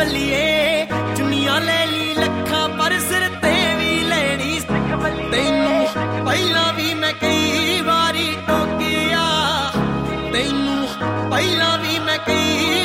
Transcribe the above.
ਬੱਲੀਏ ਚੁੰਨੀਆਂ ਲੈ ਲਈ ਲੱਖਾਂ ਪਰ ਸਿਰ ਤੇ ਵੀ ਲੈਣੀ ਤੈਨੂੰ ਪਹਿਲਾਂ ਵੀ ਮੈਂ ਕਈ ਵਾਰੀ ਟੋਕਿਆ ਤੈਨੂੰ ਪਹਿਲਾਂ ਵੀ ਮੈਂ ਕਈ